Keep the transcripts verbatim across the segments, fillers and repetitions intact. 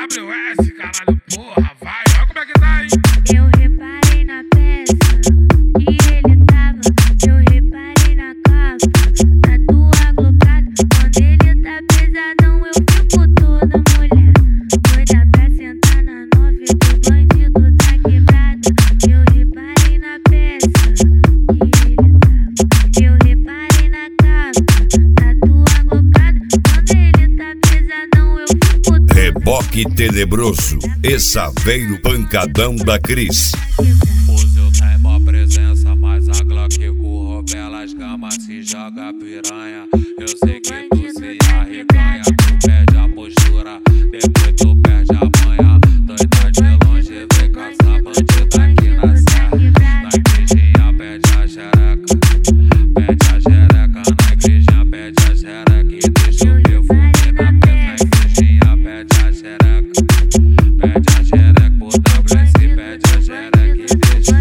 W S, caralho, porra, vai, olha como é que tá, hein? Eu reparei na peça que ele tava, eu reparei na capa da tua glocada. Quando ele tá pesadão, eu fico toda mulher, doida pra sentar na nove do bandido da quebrada. Eu reparei na peça que ele tava, eu reparei na capa da tua glocada. Quando ele tá pesadão, eu fico toda Reboque tenebroso, Saveiro pancadão da Cris. Fuzil tem mó presença, mas a Glock corrompe elas gama, se joga piranha. Eu sei que tu se arreganha, tu perde a postura, depois tu perde a manha. Doida de longe, vem caçar bandida aqui na serra. Na igrejinha pede a xereca, pede a xereca. Na igrejinha pede a xereca e deixa o perfume na peça. Na igrejinha pede a xereca, pede a xereca por W S, pede a xereca e deixa.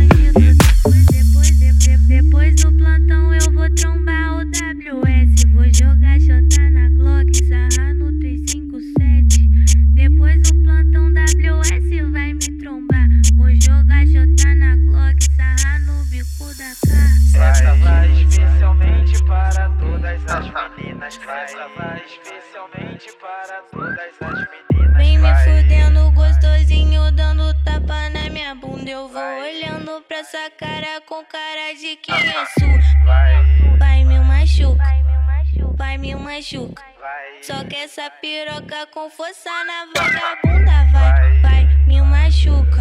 Depois, depois, depois do plantão eu vou trombar o W S. Vou jogar Jota na Glock, sarrar no três cinco sete. Depois do plantão W S vai me trombar. Vou jogar Jota na Glock, sarrar no bico da cara. Essa vai especialmente para todas as meninas. Essa vai especialmente para todas as meninas. Vem me fudendo gostosinho, dando tapa na minha bunda. Eu vou olhando pra essa cara com cara de quem é sua. Vai me machuca, vai me machuca. Só que essa piroca com força na vagabunda. Vai, vai, me machuca.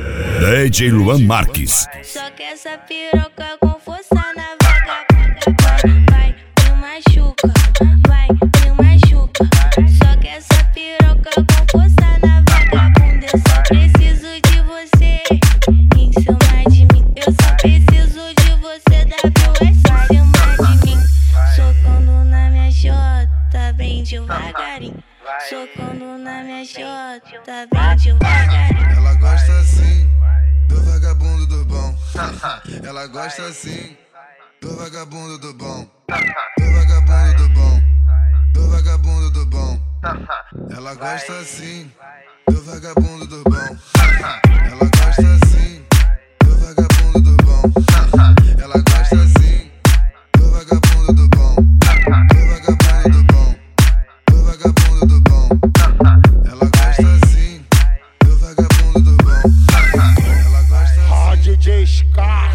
D J Luan Marques. Só que essa piroca com força na vagabunda. Vai, vai, me machuca. Vai, me machuca. Só que essa piroca com força na vagabunda. Eu só preciso de você em cima de mim. Eu só preciso de você, W S, em cima de mim. Socando na minha xota, bem devagarinho. Socando na minha xota, bem devagarinho. Ela gosta assim do vagabundo do bom. Ela gosta assim do vagabundo do bom. Do vagabundo do bom. Do vagabundo do bom. Ela gosta assim do vagabundo do bom. Ela gosta assim do vagabundo do bom. Ela gosta assim do vagabundo do bom. Do vagabundo do bom. Do vagabundo do bom. Ela gosta assim do vagabundo do bom. Ela gosta assim. D J Scar,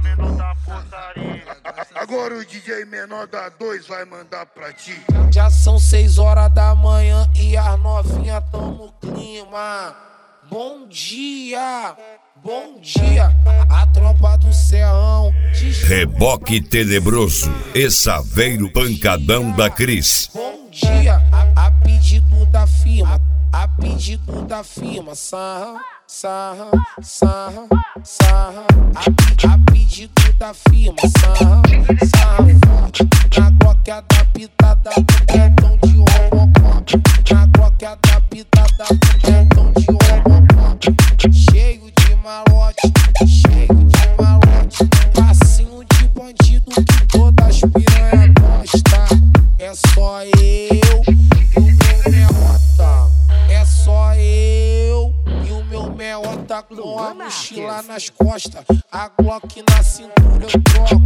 agora o D J menor da dois vai mandar pra ti. Já são seis horas da manhã e as novinhas tão no clima. Bom dia, bom dia, a tropa do Serrão. Reboque tenebroso, Saveiro pancadão da Cris. Bom dia, a, a pedido da firma, a pedido da firma. Sarra, sarra, sarra, sarra. A, a pedido da firma. Sarra, sarra forte. Na Glock adaptada pro quentão de Robocop. Na Glock adaptada pro quentão de Robocop. Cheio de malote, cheio de malote. Passinho de bandido que todas as piranha gostam. É só eu e o meu merota. É só eu e o meu merota com a mochila nas costas. A Glock na cintura eu troco.